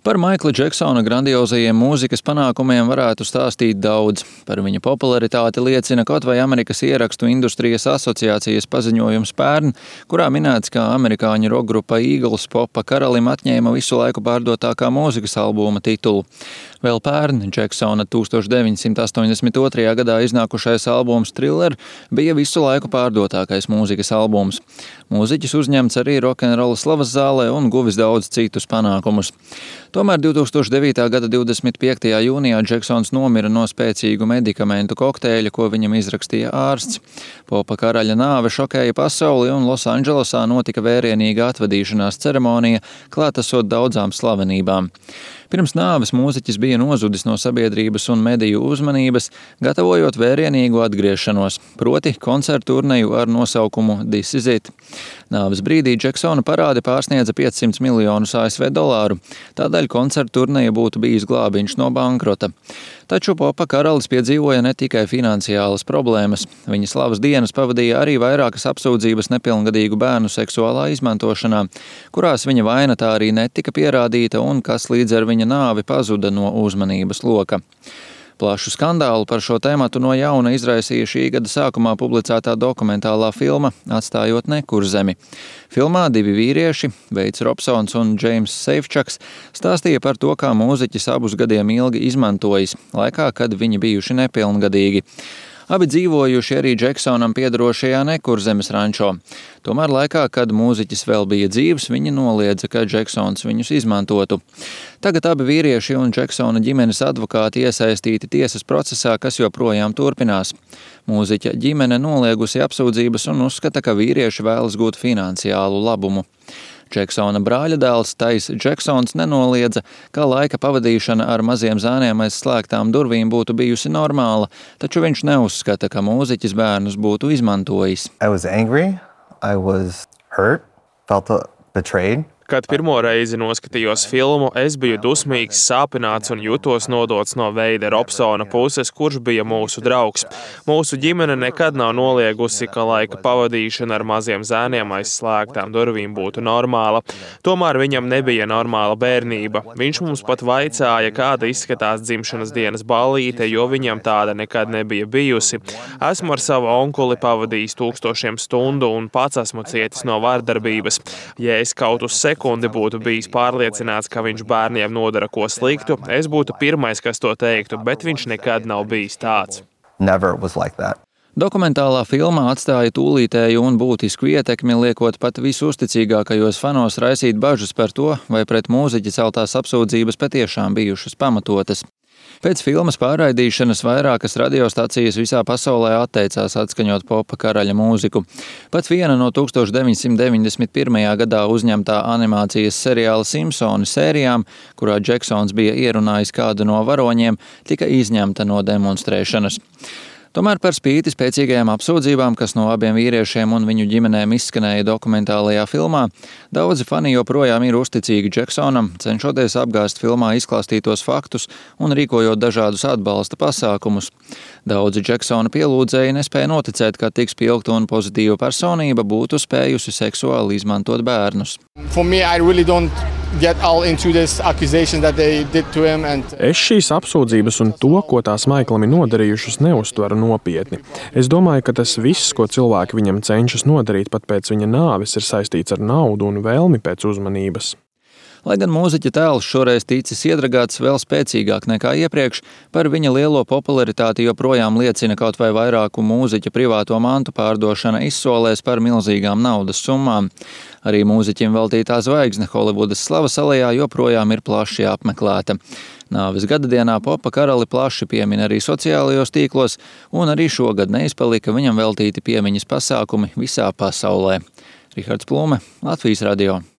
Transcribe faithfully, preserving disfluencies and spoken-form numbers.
Par Maikla Džeksona grandiozajiem mūzikas panākumiem varētu stāstīt daudz. Par viņa popularitāti liecina kaut vai Amerikas ierakstu industrijas asociācijas paziņojums pērn, kurā minēts, ka amerikāņu rokgrupa Eagles popa karalim atņēma visu laiku pārdotākā mūzikas albuma titulu. Vēl pērn Džeksona tūkstoš deviņsimt astoņdesmit otrajā gadā iznākušais albums Thriller bija visu laiku pārdotākais mūzikas albums. Mūziķis uzņemts arī rokenrola slavas zālē un guvis daudz citus panākumus. Tomēr divtūkstoš devītā gada divdesmit piektajā jūnijā Džeksons nomira no spēcīgu medikamentu kokteļa, ko viņam izrakstīja ārsts. Popa karaļa nāve šokēja pasauli un Losandželosā notika vērienīga atvadīšanās ceremonija, klātesot daudzām slavenībām. Pirms nāves mūziķis bija nozudis no sabiedrības un mediju uzmanības, gatavojot vērienīgu atgriešanos, proti koncertu turneju ar nosaukumu This Is It. Nāves brīdī Džeksona parādi pārsniedza piecsimt miljonus A S V dolāru, tādēļ koncertu turneja būtu bijis glābiņš no bankrota. Taču popa karalis piedzīvoja ne tikai finansiālas problēmas. Viņa slavas dienas pavadīja arī vairākas apsūdzības nepilngadīgu bērnu seksuālā izmantošanā, kurās viņa vaina tā arī netika pierādīta un kas līdz ar viņa nāvi pazuda no uzmanības loka. Plašu skandālu par šo tēmatu no jauna izraisīja šī gada sākumā publicētā dokumentālā filma Atstājot Nekurzemi. Filmā divi vīrieši, Veids Robsons un Džeims Seifčaks, stāstīja par to, kā mūziķis abus gadiem ilgi izmantojis, laikā, kad viņi bijuši nepilngadīgi. Abi dzīvojuši arī Džeksonam piederošajā Nekurzemes rančo. Tomēr laikā, kad mūziķis vēl bija dzīvs, viņi noliedza, ka Džeksons viņus izmantotu. Tagad abi vīrieši un Džeksona ģimenes advokāti iesaistīti tiesas procesā, kas joprojām turpinās. Mūziķa ģimene noliegusi apsūdzības un uzskata, ka vīrieši vēlas gūt finansiālu labumu. Džeksona brāļa dēls Tais Džeksons nenoliedza, ka laika pavadīšana ar maziem zēniem aiz slēgtām durvīm būtu bijusi normāla, taču viņš neuzskata, ka mūziķis bērnus būtu izmantojis. I was angry, I was hurt, felt betrayed. Kad pirmo reizi noskatījos filmu, es biju dusmīgs, sāpināts un jutos nodots no Veida Robsona puses, kurš bija mūsu draugs. Mūsu ģimene nekad nav noliegusi, ka laika pavadīšana ar maziem zēniem aiz slēgtām durvīm būtu normāla. Tomēr viņam nebija normāla bērnība. Viņš mums pat vaicāja, kāda izskatās dzimšanas dienas ballīte, jo viņam tāda nekad nebija bijusi. Esmu ar savu onkuli pavadījis tūkstošiem stundu un pats esmu cietis no vardarbības. Ja es kaut uz sekundi kundi būtu bijis pārliecināts, ka viņš bērniem nodara ko sliktu, es būtu pirmais, kas to teiktu, bet viņš nekad nav bijis tāds. Never was like that. Dokumentālā filmā atstāja tūlītēju un būtisku ietekmi, liekot pat visusticīgākajos fanos raisīt bažas par to, vai pret mūziķi celtās apsūdzības patiešām bijušas pamatotas. Pēc filmas pārraidīšanas vairākas radiostacijas visā pasaulē atteicās atskaņot popa karaļa mūziku. Pat viena no tūkstoš deviņsimt deviņdesmit pirmajā gadā uzņemtā animācijas seriāla Simpsoni sērijām, kurā Džeksons bija ierunājis kādu no varoņiem, tika izņemta no demonstrēšanas. Tomēr par spīti spēcīgajām apsūdzībām, kas no abiem vīriešiem un viņu ģimenēm izskanēja dokumentālajā filmā, daudzi fani joprojām ir uzticīgi Džeksonam, cenšoties apgāzt filmā izklāstītos faktus un rīkojot dažādus atbalsta pasākumus. Daudzi Džeksona pielūdzēji nespēja noticēt, ka tik spilgta un pozitīva personība būtu spējusi seksuāli izmantot bērnus. For me, I really don't get all into this accusation that they did to him and Es šīs apsūdzības un to, ko tās Maiklam ir nodarījušas, neuztveru nopietni. Es domāju, ka tas viss, ko cilvēki viņam cenšas nodarīt pat pēc viņa nāves, ir saistīts ar naudu un vēlmi pēc uzmanības. Lai gan mūziķa tēls šoreiz ticis iedragāts vēl spēcīgāk nekā iepriekš, par viņa lielo popularitāti joprojām liecina kaut vai vairāku mūziķa privāto mantu pārdošana izsolēs par milzīgām naudas summām. Arī mūziķim veltītā zvaigzne Holivudas slavas alejā joprojām ir plaši apmeklēta. Nāves gadadienā popa karali plaši piemin arī sociālajos tīklos, un arī šogad neizpalika viņam veltīti piemiņas pasākumi visā pasaulē. Rihards Plume, Latvijas radio.